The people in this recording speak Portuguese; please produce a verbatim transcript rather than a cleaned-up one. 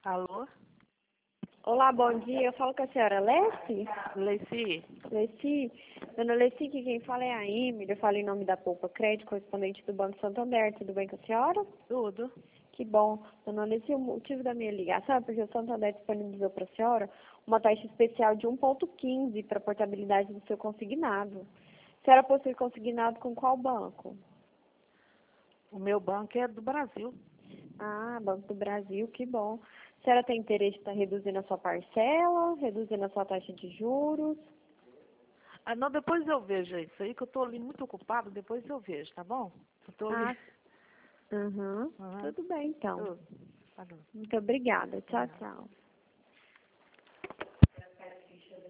Alô? Olá, bom dia. Eu falo com a senhora Leci? Leci? Leci, dona Leci, que quem fala é a Emília. Eu falo em nome da Poupa Crédito, correspondente do Banco Santander. Tudo bem com a senhora? Tudo. Que bom. Dona Leci, o motivo da minha ligação é porque o Santander disponibilizou para a senhora uma taxa especial de um ponto quinze para a portabilidade do seu consignado. A senhora possui consignado com qual banco? O meu banco é do Brasil. Ah, Banco do Brasil, que bom. A senhora tem interesse em estar reduzindo a sua parcela, reduzindo a sua taxa de juros? Ah, não, depois eu vejo isso aí, que eu tô ali muito ocupado, depois eu vejo, tá bom? Eu tô ali. Ah, uhum. Aham. Tudo bem, então. Tudo. Falou. Muito obrigada. Tchau, tchau.